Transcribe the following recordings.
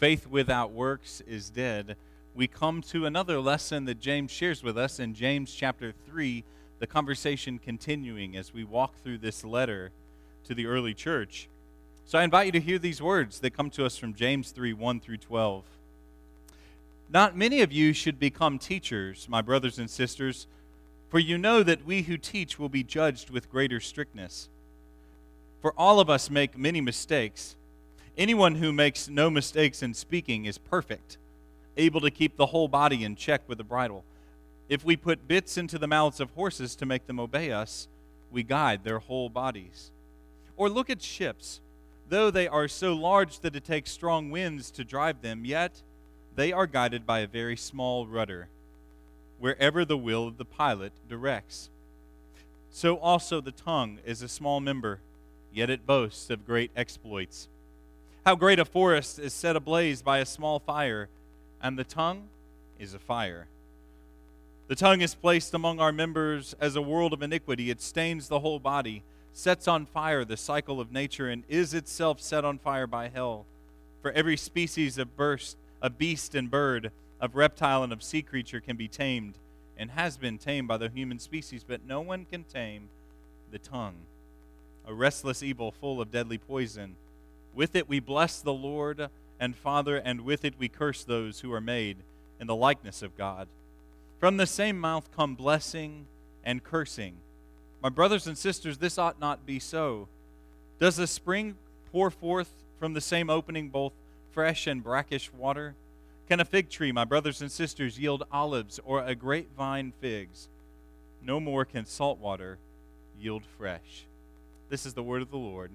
faith without works is dead, we come to another lesson that James shares with us in James chapter 3, the conversation continuing as we walk through this letter to the early church. So I invite you to hear these words that come to us from James 3, 1 through 12. Not many of you should become teachers, my brothers and sisters, for you know that we who teach will be judged with greater strictness. For all of us make many mistakes. Anyone who makes no mistakes in speaking is perfect, able to keep the whole body in check with a bridle. If we put bits into the mouths of horses to make them obey us, we guide their whole bodies. Or look at ships. Though they are so large that it takes strong winds to drive them, yet they are guided by a very small rudder, wherever the will of the pilot directs. So also the tongue is a small member, yet it boasts of great exploits. How great a forest is set ablaze by a small fire, and the tongue is a fire. The tongue is placed among our members as a world of iniquity. It stains the whole body, sets on fire the cycle of nature, and is itself set on fire by hell. For every species of beast and bird, of reptile and of sea creature can be tamed, and has been tamed by the human species, but no one can tame the tongue, a restless evil full of deadly poison. With it we bless the Lord and Father, and with it we curse those who are made in the likeness of God. From the same mouth come blessing and cursing. My brothers and sisters, this ought not be so. Does the spring pour forth from the same opening both fresh and brackish water? Can a fig tree, my brothers and sisters, yield olives, or a grapevine figs? No more can salt water yield fresh. This is the word of the Lord.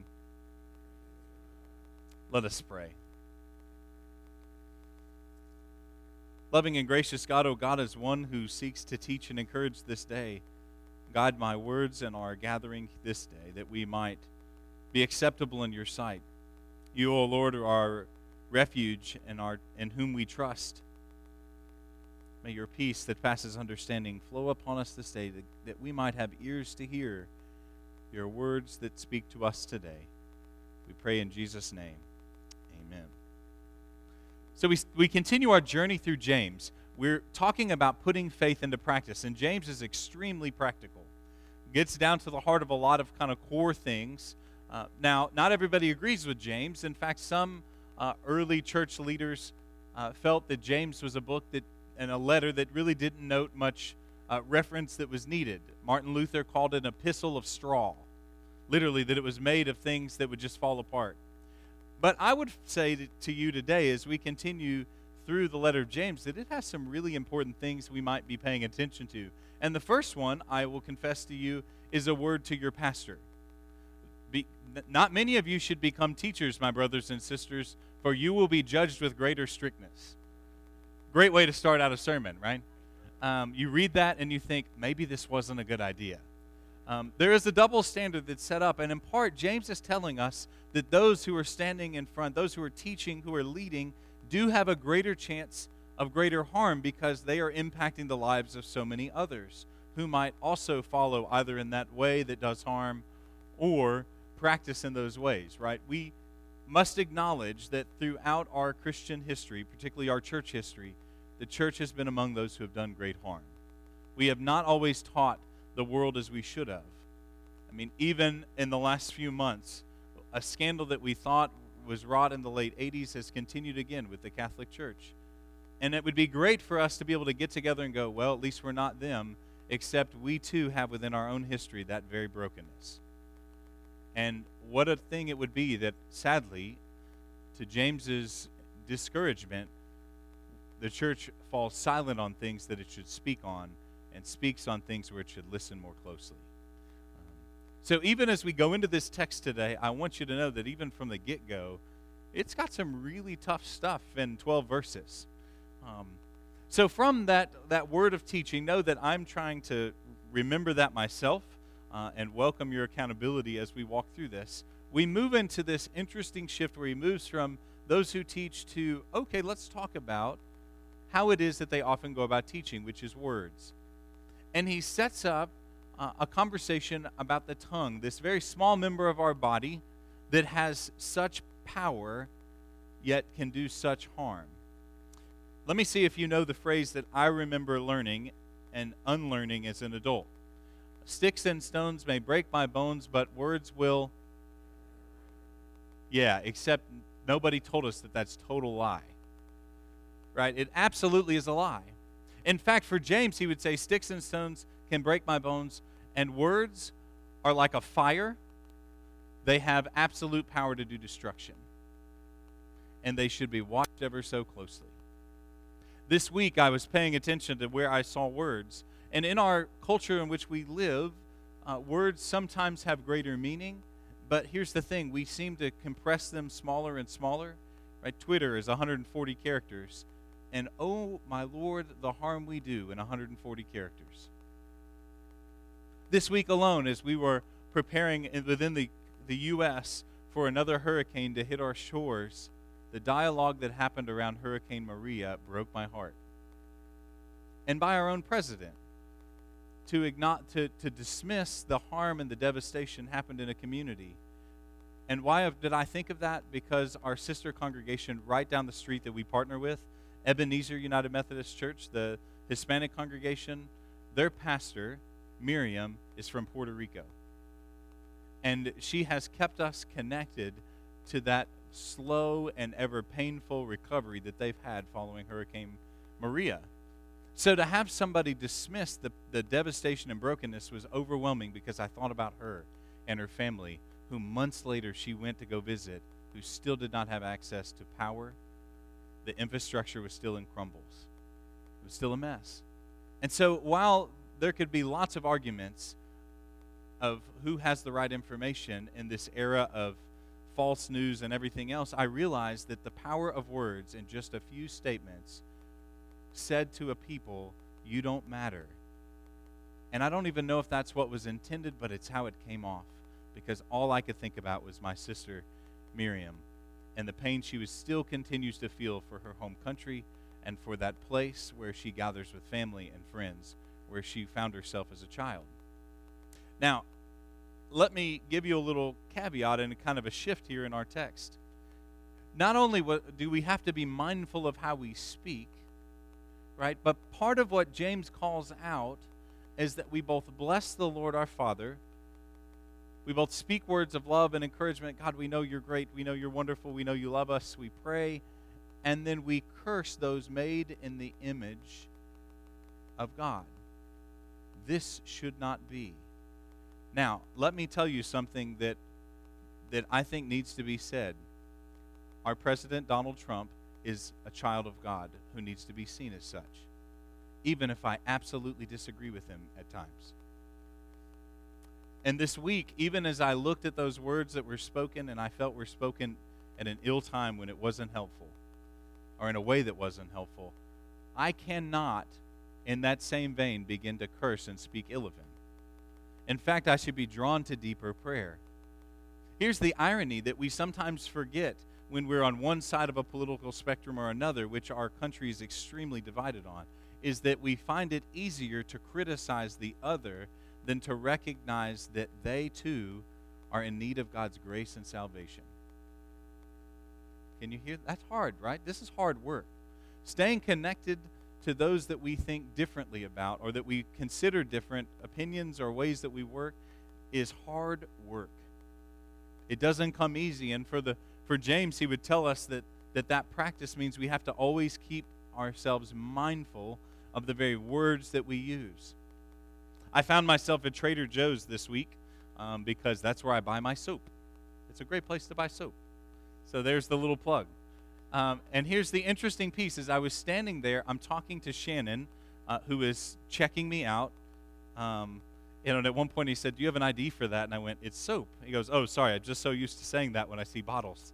Let us pray. Loving and gracious God, O God, is one who seeks to teach and encourage this day. Guide my words and our gathering this day, that we might be acceptable in your sight. You, O Lord, are our refuge and in whom we trust. May your peace that passes understanding flow upon us this day, that we might have ears to hear your words that speak to us today. We pray in Jesus' name. Amen. So we continue our journey through James. We're talking about putting faith into practice, and James is extremely practical. Gets down to the heart of a lot of kind of core things. Now, not everybody agrees with James. In fact, some early church leaders felt that James was a book and a letter that really didn't note much reference that was needed. Martin Luther called it an epistle of straw, literally that it was made of things that would just fall apart. But I would say to you today, as we continue through the letter of James, that it has some really important things we might be paying attention to. And the first one, I will confess to you, is a word to your pastor. Not many of you should become teachers, my brothers and sisters, for you will be judged with greater strictness. Great way to start out a sermon, right? You read that and you think, maybe this wasn't a good idea. There is a double standard that's set up, and in part, James is telling us that those who are standing in front, those who are teaching, who are leading, do have a greater chance of greater harm because they are impacting the lives of so many others who might also follow either in that way that does harm or practice in those ways, right? We must acknowledge that throughout our Christian history, particularly our church history, the church has been among those who have done great harm. We have not always taught the world as we should have. I mean, even in the last few months, a scandal that we thought was wrought in the late 80s has continued again with the Catholic Church. And it would be great for us to be able to get together and go, well, at least we're not them, except we too have within our own history that very brokenness. And what a thing it would be that, sadly, to James's discouragement, the church falls silent on things that it should speak on and speaks on things where it should listen more closely. So even as we go into this text today, I want you to know that even from the get-go, it's got some really tough stuff in 12 verses. So from that word of teaching, know that I'm trying to remember that myself and welcome your accountability as we walk through this. We move into this interesting shift where he moves from those who teach to, okay, let's talk about how it is that they often go about teaching, which is words. And he sets up a conversation about the tongue, this very small member of our body that has such power yet can do such harm. Let me see if you know the phrase that I remember learning and unlearning as an adult. Sticks and stones may break my bones, but words will. Yeah, except nobody told us that that's total lie. Right? It absolutely is a lie. In fact, for James, he would say, sticks and stones can break my bones, and words are like a fire. They have absolute power to do destruction. And they should be watched ever so closely. This week, I was paying attention to where I saw words. And in our culture in which we live, words sometimes have greater meaning. But here's the thing. We seem to compress them smaller and smaller. Right? Twitter is 140 characters. And oh, my Lord, the harm we do in 140 characters. This week alone, as we were preparing within the U.S. for another hurricane to hit our shores, the dialogue that happened around Hurricane Maria broke my heart. And by our own president, to dismiss the harm and the devastation happened in a community. And why did I think of that? Because our sister congregation right down the street that we partner with, Ebenezer United Methodist Church, the Hispanic congregation, their pastor, Miriam, is from Puerto Rico. And she has kept us connected to that slow and ever painful recovery that they've had following Hurricane Maria. So to have somebody dismiss the devastation and brokenness was overwhelming, because I thought about her and her family, who months later she went to go visit, who still did not have access to power. The infrastructure was still in crumbles. It was still a mess. And so while there could be lots of arguments of who has the right information in this era of false news and everything else, I realized that the power of words in just a few statements said to a people, you don't matter. And I don't even know if that's what was intended, but it's how it came off, because all I could think about was my sister Miriam and the pain she still continues to feel for her home country and for that place where she gathers with family and friends, where she found herself as a child. Now, let me give you a little caveat and kind of a shift here in our text. Not only do we have to be mindful of how we speak, right, but part of what James calls out is that we both bless the Lord our Father. We both speak words of love and encouragement. God, we know you're great. We know you're wonderful. We know you love us. We pray. And then we curse those made in the image of God. This should not be. Now, let me tell you something that I think needs to be said. Our President, Donald Trump, is a child of God who needs to be seen as such, even if I absolutely disagree with him at times. And this week, even as I looked at those words that were spoken and I felt were spoken at an ill time when it wasn't helpful, or in a way that wasn't helpful, I cannot, in that same vein, begin to curse and speak ill of him. In fact, I should be drawn to deeper prayer. Here's the irony that we sometimes forget when we're on one side of a political spectrum or another, which our country is extremely divided on, is that we find it easier to criticize the other than to recognize that they too are in need of God's grace and salvation. Can you hear? That's hard, right? This is hard work. Staying connected to those that we think differently about, or that we consider different opinions or ways that we work, is hard work. It doesn't come easy. And for James, he would tell us that practice means we have to always keep ourselves mindful of the very words that we use. I found myself at Trader Joe's this week because that's where I buy my soap. It's a great place to buy soap. So there's the little plug. And here's the interesting piece. As I was standing there, I'm talking to Shannon, who is checking me out. And at one point he said, "Do you have an ID for that?" And I went, "It's soap." He goes, "Oh, sorry, I'm just so used to saying that when I see bottles."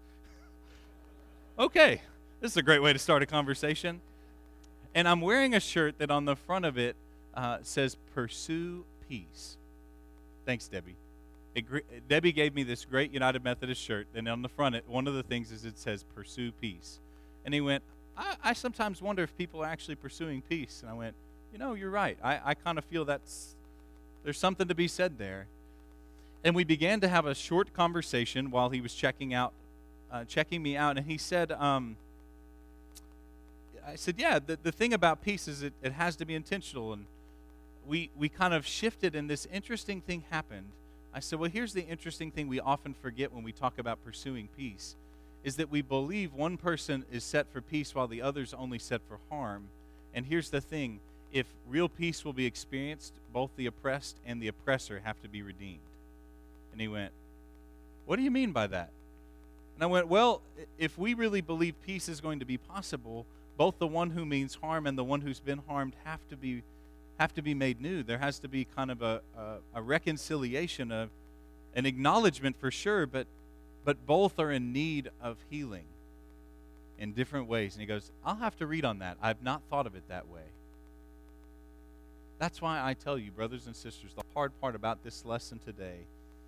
Okay, this is a great way to start a conversation. And I'm wearing a shirt that on the front of it says, "Pursue Peace." Thanks, Debbie. Debbie gave me this great United Methodist shirt, and on the front, one of the things is it says, "Pursue Peace." And he went, I sometimes wonder if people are actually pursuing peace. And I went, you're right. I kind of feel there's something to be said there. And we began to have a short conversation while he was checking out checking me out, and he said, I said, yeah, the thing about peace is it has to be intentional. And we kind of shifted, and this interesting thing happened. I said, well, here's the interesting thing we often forget when we talk about pursuing peace, is that we believe one person is set for peace while the other's only set for harm. And here's the thing. If real peace will be experienced, both the oppressed and the oppressor have to be redeemed. And he went, what do you mean by that? And I went, well, if we really believe peace is going to be possible, both the one who means harm and the one who's been harmed have to be made new. There has to be kind of a reconciliation, an acknowledgement for sure, but both are in need of healing in different ways. And he goes, I'll have to read on that. I've not thought of it that way. That's why I tell you, brothers and sisters, the hard part about this lesson today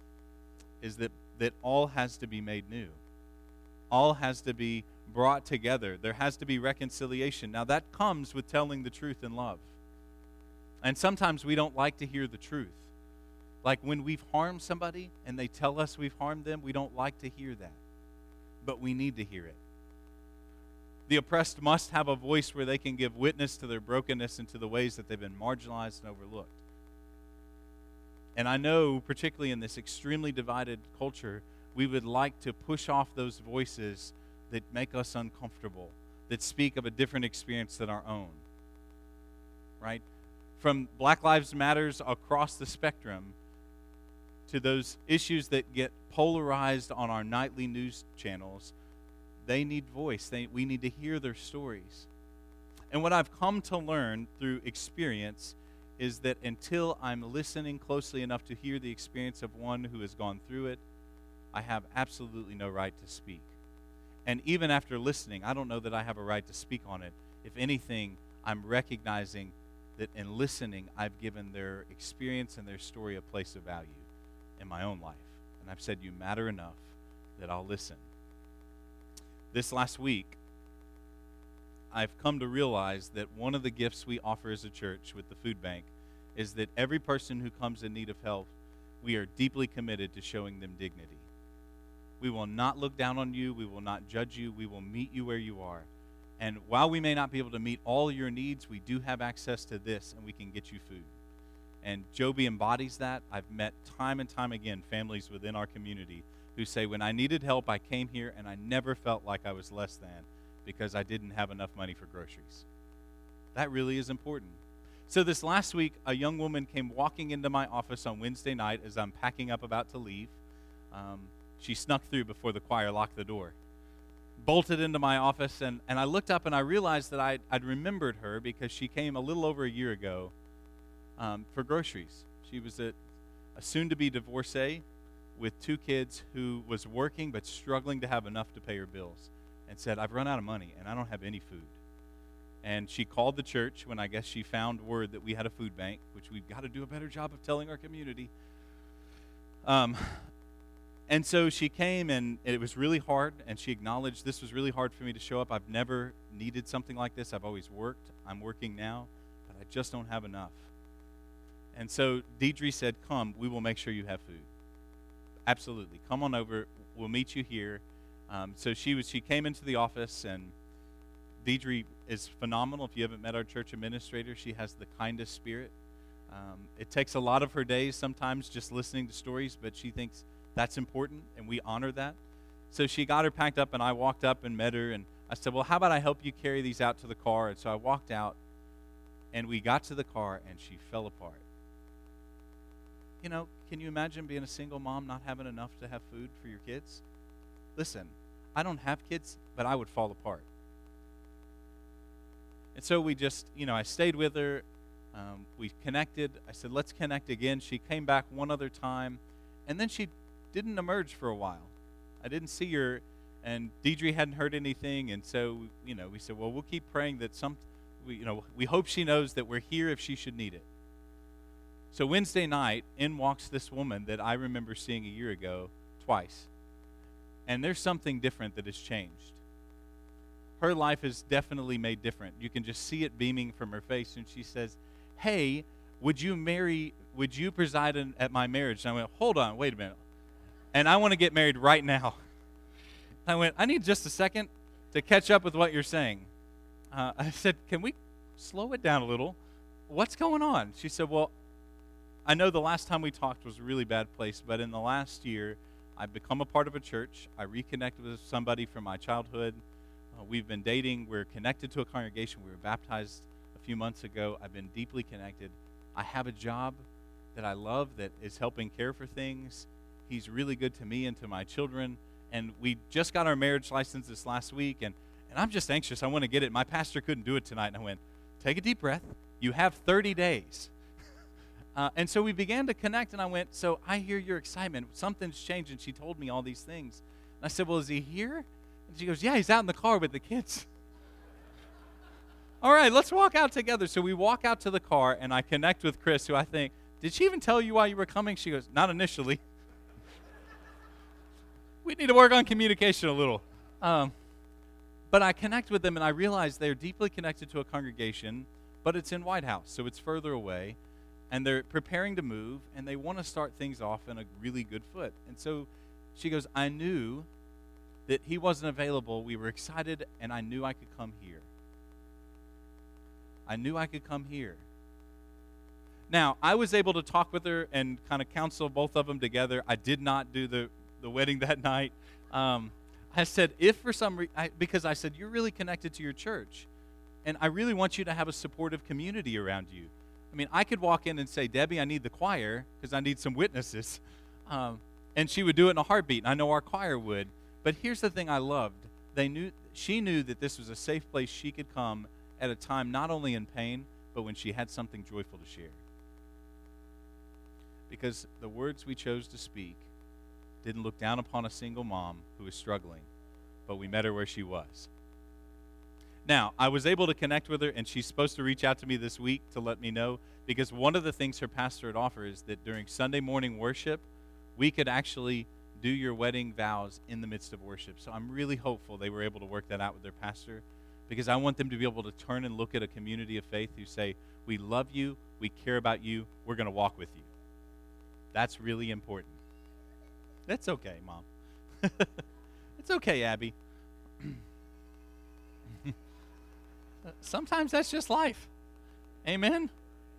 is that all has to be made new. All has to be brought together. There has to be reconciliation. Now, that comes with telling the truth in love. And sometimes we don't like to hear the truth. Like when we've harmed somebody and they tell us we've harmed them, we don't like to hear that. But we need to hear it. The oppressed must have a voice where they can give witness to their brokenness and to the ways that they've been marginalized and overlooked. And I know, particularly in this extremely divided culture, we would like to push off those voices that make us uncomfortable, that speak of a different experience than our own. Right? From Black Lives Matters across the spectrum to those issues that get polarized on our nightly news channels, they need voice. We need to hear their stories. And what I've come to learn through experience is that until I'm listening closely enough to hear the experience of one who has gone through it, I have absolutely no right to speak. And even after listening, I don't know that I have a right to speak on it. If anything, I'm recognizing that in listening, I've given their experience and their story a place of value in my own life. And I've said, you matter enough that I'll listen. This last week, I've come to realize that one of the gifts we offer as a church with the food bank is that every person who comes in need of help, we are deeply committed to showing them dignity. We will not look down on you. We will not judge you. We will meet you where you are. And while we may not be able to meet all your needs, we do have access to this, and we can get you food. And Joby embodies that. I've met time and time again families within our community who say, when I needed help, I came here, and I never felt like I was less than because I didn't have enough money for groceries. That really is important. So this last week, a young woman came walking into my office on Wednesday night as I'm packing up about to leave. She snuck through before the choir locked the door, bolted into my office, and I looked up and I realized that I'd remembered her because she came a little over a year ago for groceries. She was a soon-to-be divorcee with 2 kids who was working but struggling to have enough to pay her bills, and said, I've run out of money and I don't have any food. And she called the church when I guess she found word that we had a food bank, which we've got to do a better job of telling our community. And so she came, and it was really hard, and she acknowledged this was really hard for me to show up. I've never needed something like this. I've always worked. I'm working now, but I just don't have enough. And so Deidre said, come, we will make sure you have food. Absolutely. Come on over. We'll meet you here. So she came into the office, and Deidre is phenomenal. If you haven't met our church administrator, she has the kindest spirit. It takes a lot of her days sometimes just listening to stories, but she thinks that's important, and we honor that. So she got her packed up, and I walked up and met her, and I said, well, how about I help you carry these out to the car? And so I walked out, and we got to the car, and she fell apart. You know, can you imagine being a single mom not having enough to have food for your kids? Listen, I don't have kids, but I would fall apart. And so we just, I stayed with her. We connected. I said, let's connect again. She came back one other time, and then she didn't emerge for a while. I didn't see her, and Deidre hadn't heard anything, and so, we said, well, we'll keep praying that we hope she knows that we're here if she should need it. So Wednesday night, in walks this woman that I remember seeing a year ago twice. And there's something different that has changed. Her life is definitely made different. You can just see it beaming from her face, and she says, hey, would you preside at my marriage? And I went, hold on, wait a minute. And I want to get married right now. I went, I need just a second to catch up with what you're saying. I said, can we slow it down a little? What's going on? She said, well, I know the last time we talked was a really bad place, but in the last year, I've become a part of a church. I reconnected with somebody from my childhood. We've been dating. We're connected to a congregation. We were baptized a few months ago. I've been deeply connected. I have a job that I love that is helping care for things. He's really good to me and to my children. And we just got our marriage license this last week, and I'm just anxious. I want to get it. My pastor couldn't do it tonight, and I went, take a deep breath. You have 30 days. And so we began to connect, and I went, so I hear your excitement. Something's changed, and she told me all these things. And I said, well, is he here? And she goes, yeah, he's out in the car with the kids. All right, let's walk out together. So we walk out to the car, and I connect with Chris, who I think, did she even tell you why you were coming? She goes, not initially. We need to work on communication a little. But I connect with them, and I realize they're deeply connected to a congregation, but it's in White House, so it's further away. And they're preparing to move, and they want to start things off in a really good foot. And so she goes, I knew that he wasn't available. We were excited, and I knew I could come here. I knew I could come here. Now, I was able to talk with her and kind of counsel both of them together. I did not do the wedding that night. I said, if for some reason, because I said, you're really connected to your church, and I really want you to have a supportive community around you. I mean, I could walk in and say, Debbie, I need the choir because I need some witnesses. And she would do it in a heartbeat, and I know our choir would. But here's the thing I loved. She knew that this was a safe place she could come at a time not only in pain, but when she had something joyful to share. Because the words we chose to speak didn't look down upon a single mom who was struggling, but we met her where she was. Now, I was able to connect with her, and she's supposed to reach out to me this week to let me know, because one of the things her pastor had offered is that during Sunday morning worship, we could actually do your wedding vows in the midst of worship. So I'm really hopeful they were able to work that out with their pastor, because I want them to be able to turn and look at a community of faith who say, we love you, we care about you, we're going to walk with you. That's really important. That's okay, Mom. It's okay, Abby. Sometimes that's just life. Amen?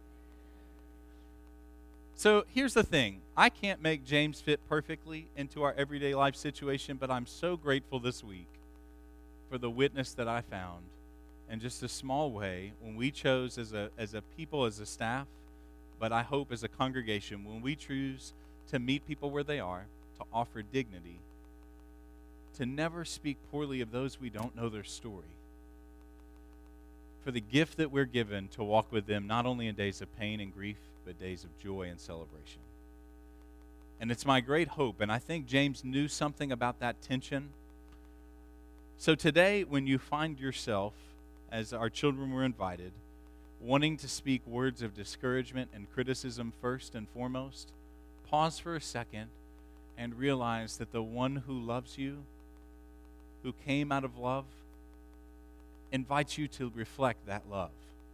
So here's the thing. I can't make James fit perfectly into our everyday life situation, but I'm so grateful this week for the witness that I found in just a small way when we chose as a people, as a staff, but I hope as a congregation, when we choose to meet people where they are, to offer dignity, to never speak poorly of those we don't know their story, for the gift that we're given to walk with them not only in days of pain and grief, but days of joy and celebration. And it's my great hope, and I think James knew something about that tension. So today, when you find yourself, as our children were invited, wanting to speak words of discouragement and criticism first and foremost, pause for a second and realize that the one who loves you, who came out of love, invites you to reflect that love.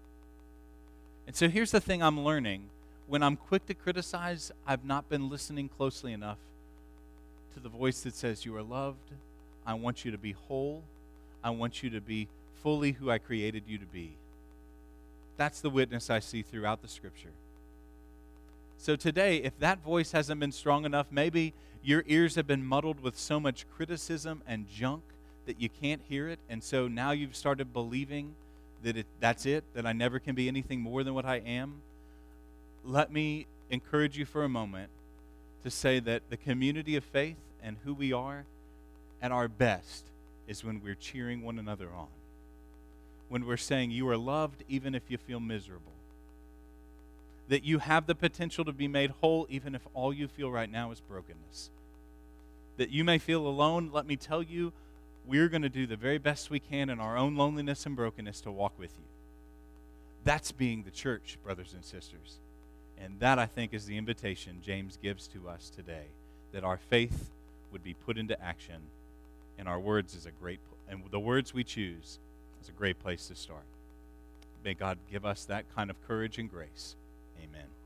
And so here's the thing I'm learning. When I'm quick to criticize, I've not been listening closely enough to the voice that says, you are loved. I want you to be whole. I want you to be fully who I created you to be. That's the witness I see throughout the Scripture. So today, if that voice hasn't been strong enough, maybe your ears have been muddled with so much criticism and junk that you can't hear it, and so now you've started believing that that's it, that I never can be anything more than what I am. Let me encourage you for a moment to say that the community of faith and who we are at our best is when we're cheering one another on. When we're saying you are loved even if you feel miserable. That you have the potential to be made whole even if all you feel right now is brokenness. That you may feel alone, let me tell you, we're going to do the very best we can in our own loneliness and brokenness to walk with you. That's being the church, brothers and sisters. And that, I think, is the invitation James gives to us today, that our faith would be put into action, and our words is and the words we choose is a great place to start. May God give us that kind of courage and grace. Amen.